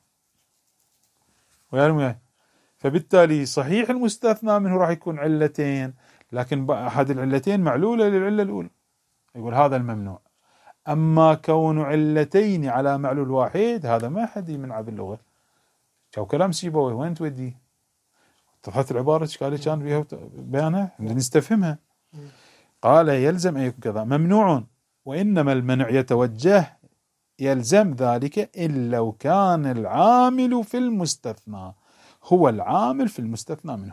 فبالتالي صحيح المستثنى منه راح يكون علتين، لكن أحد العلتين معلولة للعلة الأولى. يقول هذا الممنوع. أما كون علتين على معلول واحد هذا ما حد يمنع باللغة. شو كلام سيبويه، وين توديه؟ اتضحت العبارة إشكالية كان فيها بيانها نستفهمها. قال يلزم أن يكون كذا. ممنوع وإنما المنع يتوجه يلزم ذلك إن لو كان العامل في المستثنى هو العامل في المستثنى منه.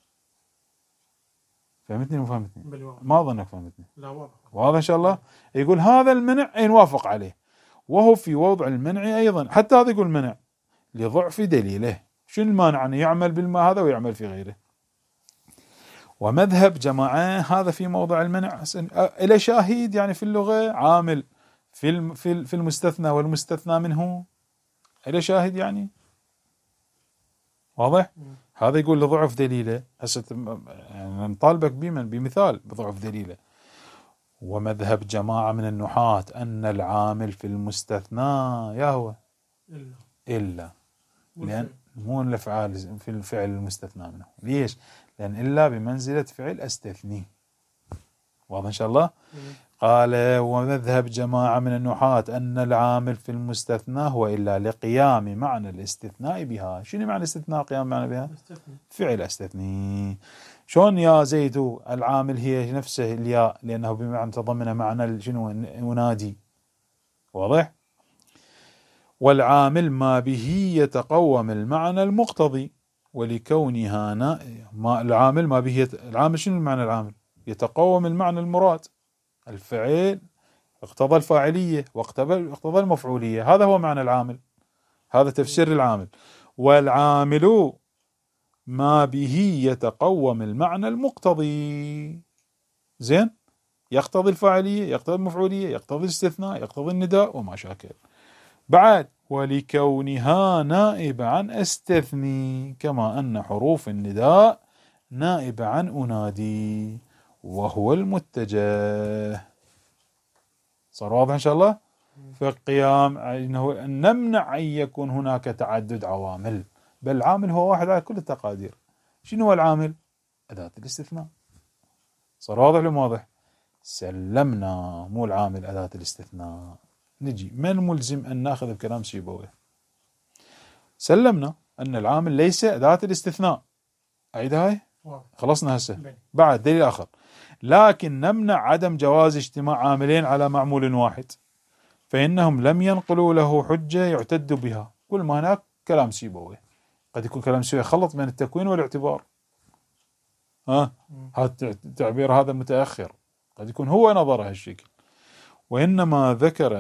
فهمتني مو فهمتني؟ ما أظنك فهمتني. لا واضح. واضح إن شاء الله. يقول هذا المنع ينوافق عليه، وهو في وضع المنع أيضا، حتى هذا يقول منع لضعف دليله. شو المانع أن يعمل بالما هذا ويعمل في غيره؟ ومذهب جماعة هذا في موضع المنع إلى شاهد، يعني في اللغة عامل في المستثنى والمستثنى منه إلى شاهد يعني. واضح؟ هذا يقول لضعف دليله. هسه يعني نطالبك بمثال بضعف دليله. ومذهب جماعة من النحاة أن العامل في المستثنى يهوى إلا لأن مو الأفعال في الفعل المستثنى منه. ليش؟ لأن إلا بمنزلة فعل أستثني. واضح إن شاء الله. قال ومذهب جماعة من النحاة أن العامل في المستثنى هو إلا لقيام معنى الاستثناء بها. شنو معنى الاستثناء؟ قيام معنى بها فعل أستثني. شون يا زيد العامل هي نفسه الياء لأنه بمعنى تضمن معنى شنو ينادي. واضح. والعامل ما به يتقوم المعنى المقتضي ولكونها العامل ما به العامل شنو المعنى؟ العامل يتقوم المعنى المراد. الفعل اقتضى الفاعلية واقتضى المفعولية، هذا هو معنى العامل، هذا تفسير العامل. والعامل ما به يتقوم المعنى المقتضي. زين، يقتضي الفاعلية، يقتضي المفعولية، يقتضي الاستثناء، يقتضي النداء وما شاكل. بعد ولكونها نائبة عن استثني كما أن حروف النداء نائبة عن أنادي وهو المتجه. صار واضح إن شاء الله. في القيام إنه نمنع أن يكون هناك تعدد عوامل، بل العامل هو واحد على كل التقادير. شنو هو العامل؟ أداة الاستثناء. صار واضح ولا مو واضح؟ سلمنا مو العامل أداة الاستثناء. نجي من ملزم أن نأخذ بكلام سيبويه. سلمنا أن العامل ليس أداة الاستثناء. أعيد هاي خلصنا هسه. بعد دليل آخر، لكن نمنع عدم جواز اجتماع عاملين على معمول واحد، فإنهم لم ينقلوا له حجة يعتد بها. كل ما هناك كلام سيبويه. قد يكون كلام سيبويه خلط بين التكوين والاعتبار. هذا التعبير هذا متأخر، قد يكون هو نظر هالشكل. وإنما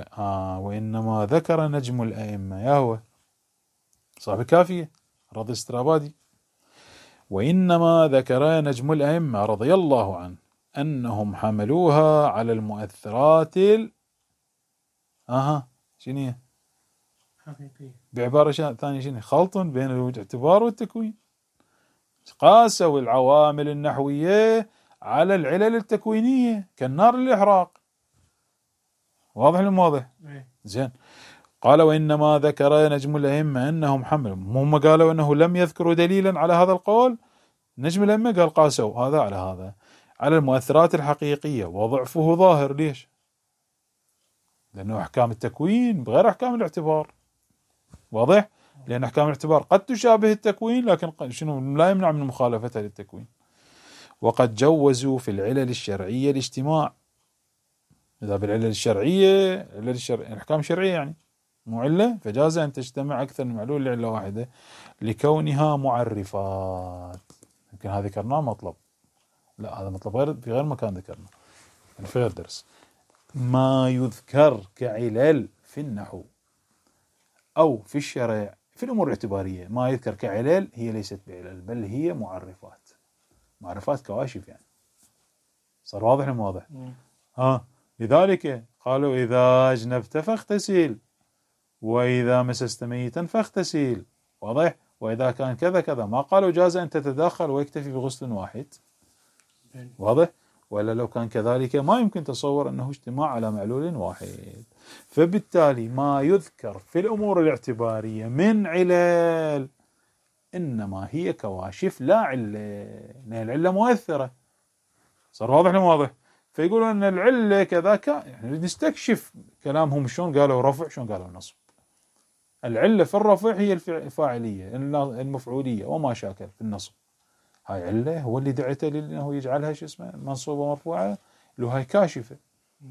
ذكر نجم الأئمة يا هو صاحب الكافية رضي استرابادي. وإنما ذكر نجم الأئمة رضي الله عنه أنهم حملوها على المؤثرات شنو حقيقية، بعبارة ثانية شنو خلط بين الاعتبار والتكوين. قاسوا العوامل النحوية على العلل التكوينية كالنار للإحراق. واضح المواضح؟ زين. قال وإنما ذكر نجم الأئمة أنهم حملوا، هم قالوا أنه لم يذكروا دليلا على هذا القول. نجم الأئمة قال قاسوا هذا على هذا على المؤثرات الحقيقية وضعفه ظاهر. ليش؟ لأنه أحكام التكوين بغير أحكام الاعتبار. واضح؟ لأن أحكام الاعتبار قد تشابه التكوين لكن شنو لا يمنع من مخالفتها للتكوين. وقد جوزوا في العلل الشرعية الاجتماع. إذا بالعلل الشرعية الأحكام الشرعية يعني مو علة، فجاز أن تجتمع أكثر من معلول لعلة واحدة لكونها معرفات. يمكن هذا ذكرناه مطلب، لا هذا مطلب في غير مكان ذكرنا في غير درس. ما يذكر كعلل في النحو أو في الشرع في الأمور الاعتبارية، ما يذكر كعلل هي ليست بعلل بل هي معرفات كواشف يعني. صار واضح ولا واضح؟ لذلك قالوا إذا أجنبت فاغتسل، وإذا مسست ميتا فاغتسل. واضح؟ وإذا كان كذا كذا، ما قالوا جاز أن تتداخل ويكتفي بغسل واحد. واضح؟ ولا لو كان كذلك ما يمكن تصور أنه اجتماع على معلول واحد. فبالتالي ما يذكر في الأمور الاعتبارية من علل إنما هي كواشف لا علة، لأن العلة مؤثرة. صار واضح ولا واضح؟ فيقولون أن العلة كذاك، يعني نستكشف كلامهم شلون قالوا رفع شلون قالوا نصب. العلة في الرفع هي الفاعلية المفعولية وما شاكل في النصب. هاي علة هو اللي دعته لأنه يجعلها شو اسمه منصوبة مرفوعة، لو هاي كاشفة.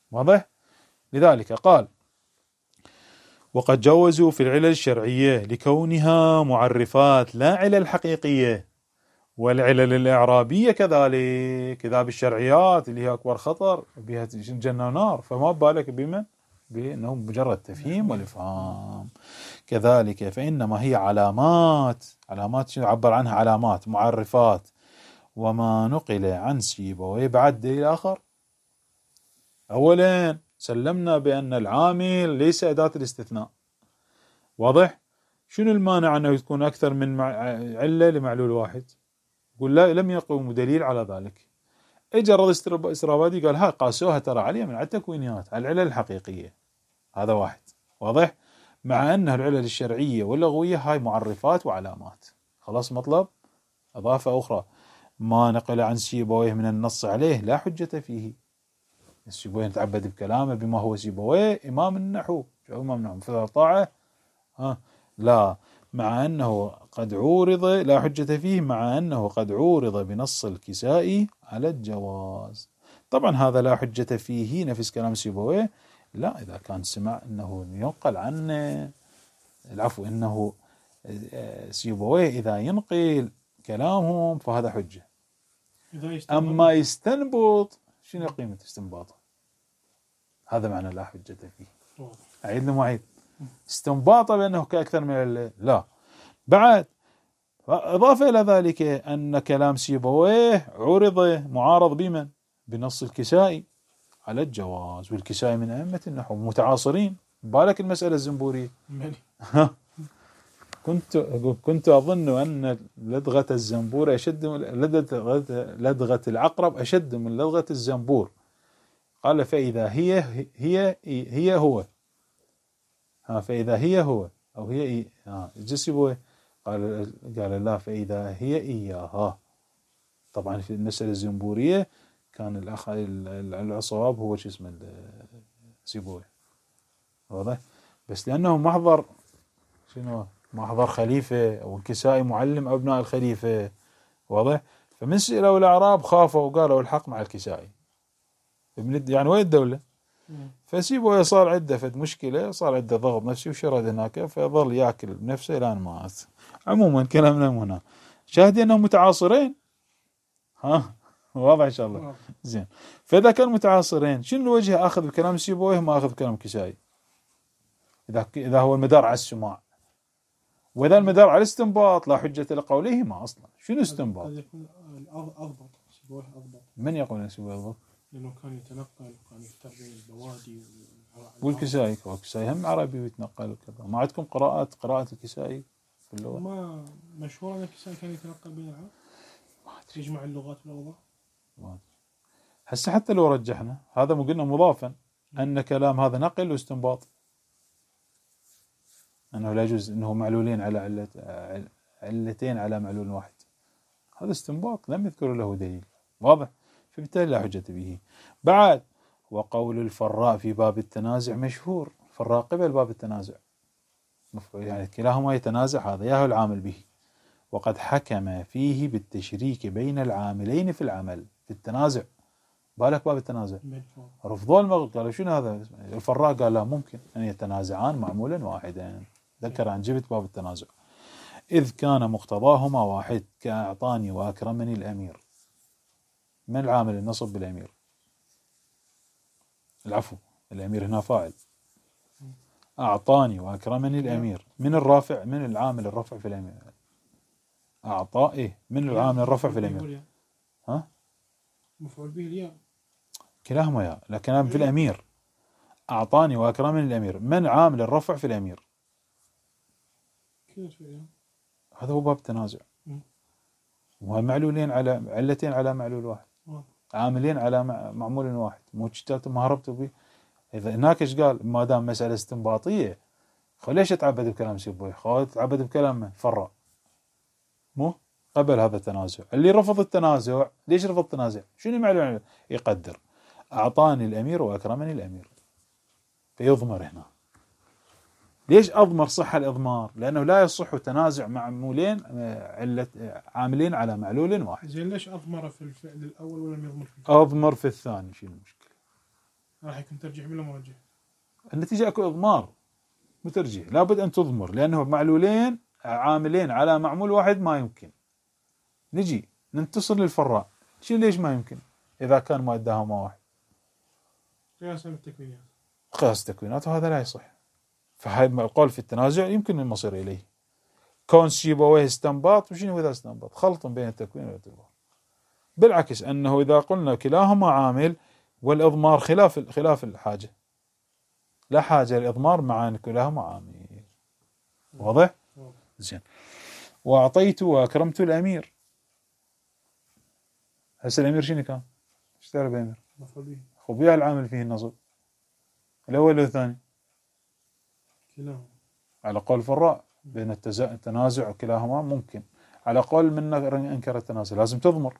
واضح؟ لذلك قال: وقد جوزوا في العلل الشرعية لكونها معرفات لا علل حقيقية، والعلل الإعرابية كذلك، إذا بالشرعيات اللي هي أكبر خطر بها جنة ونار، فما بالك بمن؟ بأنه مجرد تفهيم والإفهام. كذلك فإنما هي علامات شنو عبر عنها؟ علامات، معرفات. وما نقل عن سيبويه بعد دليل آخر. أولا سلمنا بأن العامل ليس أداة الاستثناء، واضح؟ شنو المانع أنه تكون أكثر من علة لمعلول واحد؟ يقول لا، لم يقوم دليل على ذلك. اجى الرد استرابادي قال ها قاسوها ترى عليها من على التكوينيات على العلل الحقيقية. هذا واحد، واضح؟ مع أن العلل الشرعية واللغوية هاي معرفات وعلامات. خلاص مطلب. إضافة أخرى: ما نقل عن سيبويه من النص عليه لا حجة فيه. سيبويه نتعبد بكلامه بما هو سيبويه إمام النحو، شو إمام النحو في طاعة؟ لا، مع أنه قد عورض، لا حجة فيه، مع أنه قد عورض بنص الكسائي على الجواز. طبعا هذا لا حجة فيه نفس كلام سيبويه، لا، إذا كان سمع أنه ينقل عنه، العفو، أنه سيبويه إذا ينقل كلامهم فهذا حجة. أما يستنبط، شنو قيمة استنباطه؟ هذا معنى لا حجة فيه. أعيد لمعيد، استنباطه بأنه كأكثر من لا. بعد إضافة إلى ذلك أن كلام سيبويه عرض معارض بمن؟ بنص الكسائي على الجواز، والكسائي من أئمة النحو متعاصرين. بالك المسألة الزنبورية. كنت أظن أن لدغة الزنبور أشد، لدغة العقرب أشد من لدغة الزنبور. قال: فإذا هي هو، فإذا هي هو أو هي جسبه، قال لا، فإذا هي إياها. طبعا في المسألة الزنبورية كان الأخ الصواب هو شو اسمه سيبويه، واضح؟ بس لأنه محضر شنو؟ محضر خليفة، أو الكسائي معلم أبناء الخليفة، واضح؟ فمن سئلوا الأعراب خافوا وقالوا الحق مع الكسائي، يعني وين الدولة؟ فسيبويه صار عنده فد مشكلة، صار عنده ضغط نفسي وشرد هناك، فظل يأكل بنفسه إلى أن مات. عموما كلامنا من هنا شاهدين أنهم متعاصرين. واضح إن شاء الله. زين، فإذا كانوا متعاصرين شنو الوجه أخذ بكلام سيبويه ما أخذ بكلام كسائي؟ إذا هو المدار على السماع، وإذا المدار على الاستنباط لا حجة لقولهما أصلا. شنو استنباط؟ قد يكون أضبط، سيبويه أضبط. من يقول أن سيبويه أضبط؟ لأنه كان يتنقل وكان يفتر بين البوادي والكسائي هم عربي ويتنقل وكذا. ما عندكم قراءة الكسائي في اللغة؟ ما مشهور أن الكسائي كان يتنقل بين العرب، يجمع اللغات والأوضاع. هسه حتى لو رجحنا هذا قلنا مضافا أن كلام هذا نقل واستنباط، أنه لا يجوز أنه معلولين على علتين على معلول واحد، هذا استنباط لم يذكر له دليل، واضح؟ فبالتالي لا حجة به. بعد: وقول الفراء في باب التنازع مشهور. الفراء قبل باب التنازع، يعني كلاهما يتنازع، هذا ياهو العامل به، وقد حكم فيه بالتشريك بين العاملين في العمل في التنازع. بالك باب التنازع رفضوا المغرب، قالوا شنو هذا؟ الفراء قال لا، ممكن أن يتنازعان معمولا واحدا. ذكر عن جبت باب التنازع: إذ كان مقتضاهما واحد، كأعطاني وأكرمني الأمير. من العامل النصب بالأمير؟ العفو، الأمير هنا فاعل. أعطاني وأكرمني الأمير، من الرافع، من العامل الرفع في الأمير؟ أعطاء من العامل الرفع في الأمير؟ مفعول به الياء، كلاهما يا، لكن في الأمير. أعطاني وأكرمني الأمير، من عامل الرفع في الأمير؟ هذا هو باب التنازع. ومعلولين على علتين على معلول واحد، عاملين على معمول واحد، مو تشتاتوا ما هربتوا به. إذا هناك إيش قال؟ ما دام مسألة استنباطية، ليش تعبد بكلام سيبويه؟ تعبد بكلام الفراء، مو قبل هذا التنازع. اللي رفض التنازع، ليش رفض التنازع؟ شنو معلول؟ يقدر أعطاني الأمير وأكرمني الأمير، فيضمر هنا. ليش أضمر؟ صح الإضمار لأنه لا يصح تنازع معمولين عاملين على معلول واحد. زين، ليش أضمر في الفعل الأول ولم يضمر في الثاني؟ أضمر في الثاني، شنو المشكلة؟ راح يكون ترجيح بلا مرجح. النتيجة اكو اضمار مترجيح، لابد ان تضمر، لانه معلولين عاملين على معمول واحد ما يمكن. نجي ننتصر للفراء، ليش ما يمكن اذا كان مادهما واحد؟ قياسا بالتكوينات. قياس التكوينات، وهذا لا يصح. فهاي القول في التنازع يمكن المصير اليه. كون سيبويه استنباط، وشنو اذا استنباط؟ خلط بين التكوين والاعتبار. بالعكس، انه اذا قلنا كلاهما عامل والاضمار خلاف الحاجه، لا حاجه للاضمار مع ان كلاهما عامل. واضح؟ زين. واعطيت واكرمت الامير. هسه الامير شنو كان؟ ايش تعرف الامير؟ مفعول به. وبيها العامل فيه النصب، الاول والثاني كلاهما على قول الفراء بين التنازع وكلاهما ممكن. على قول من انكر التنازع لازم تضمر.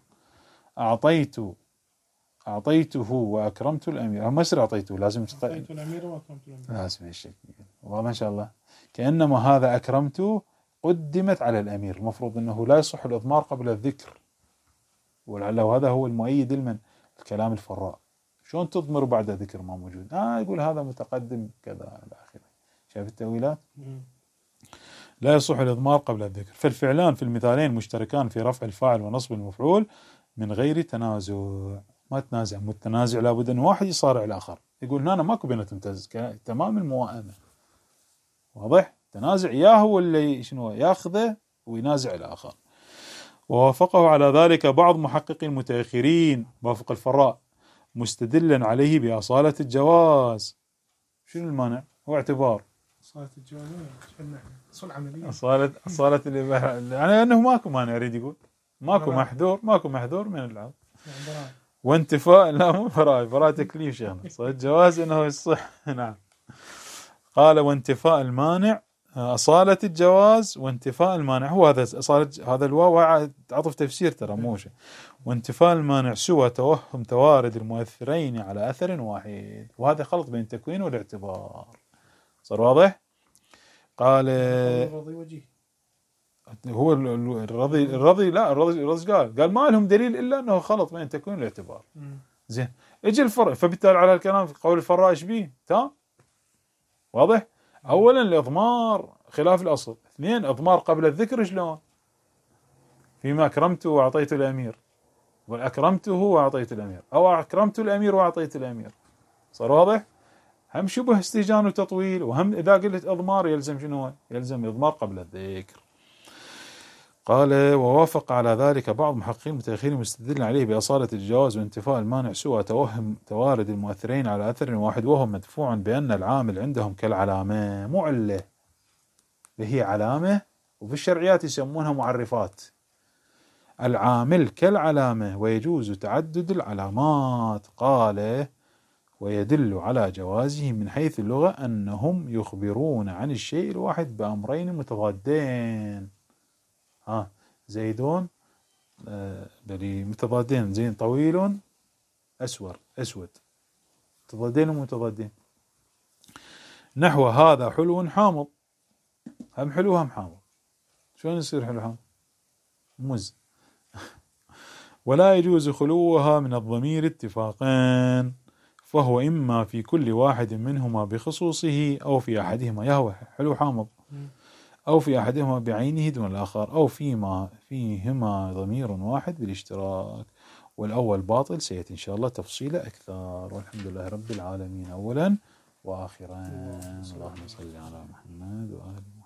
اعطيته واكرمت الامير، ما يصير اعطيته، لازم اعطيت الامير واكرمت الامير، لازم هالشيء. والله ما شاء الله. كانما هذا اكرمته قدمت على الامير، المفروض انه لا يصح الاضمار قبل الذكر، ولعل هذا هو المؤيد لمن الكلام الفراء. شلون تضمر بعد ذكر ما موجود؟ يقول هذا متقدم كذا الى اخره. شايف التأويلات؟ لا يصح الإضمار قبل الذكر. فالفعلان في المثالين مشتركان في رفع الفاعل ونصب المفعول من غير تنازع. ما تنازع، متنازع لابد أن واحد يصارع الآخر. يقول هنا ماكو بيناتهم تمام الموائمة. واضح؟ تنازع يا هو اللي شنو ياخذه وينازع الآخر. ووافقه على ذلك بعض محققي المتأخرين، وافق الفراء مستدلا عليه بأصالة الجواز. شنو المانع؟ هو اعتبار أصالة الجواز. صنع عملية. أصالة يعني أنه ماكو مانع، يريد يقول ماكو محذور من العقد. وانتفاء، لا مو براءة تكليف شيخنا، صار الجواز أنه يصح. نعم. قال وانتفاء المانع، أصالة الجواز وانتفاء المانع. هو هذا أصالة، هذا الواو عطف تفسير ترى مو شيء. وانتفاء المانع سوى توهم توارد المؤثرين على أثر واحد، وهذا خلط بين التكوين والاعتبار. صار واضح؟ قال هو الرضي قال ما لهم دليل إلا أنه خلط بين التكوين والاعتبار. زين، اجي الفرع، فبالتالي على الكلام في قول الفراء ايش بيه؟ تمام، واضح. اولا الاضمار خلاف الاصل. اثنين، اضمار قبل الذكر شلون؟ فيما اكرمته واعطيت الامير، واكرمته واعطيت الامير، او اكرمت الامير واعطيت الامير. صار واضح؟ هم شبه استهجان وتطويل، وهم اذا قلت اضمار يلزم شنو؟ يلزم اضمار قبل الذكر. قال ووافق على ذلك بعض محققين المتأخرين مستدلين عليه بأصالة الجواز وانتفاء المانع سوى توهم توارد المؤثرين على أثر واحد، وهو مدفوع بأن العامل عندهم كالعلامة، مو علة، هي علامة، وفي الشرعيات يسمونها معرفات. العامل كالعلامة ويجوز تعدد العلامات. قال ويدل على جوازه من حيث اللغة أنهم يخبرون عن الشيء الواحد بأمرين متضادين. زيدون بلي متضادين، زين طويل أسود، متضادين ومتضادين. نحو هذا حلو حامض، هم حلو هم حامض. شلون يصير حلو حامض؟ مز. ولا يجوز خلوها من الضمير اتفاقا، فهو إما في كل واحد منهما بخصوصه أو في أحدهما، يهوى حلو حامض، أو في أحدهما بعينه دون الآخر، أو فيهما ضمير واحد بالاشتراك. والأول باطل، سيأتي إن شاء الله تفصيله أكثر. والحمد لله رب العالمين أولا وآخرا. اللهم صل على محمد وآله.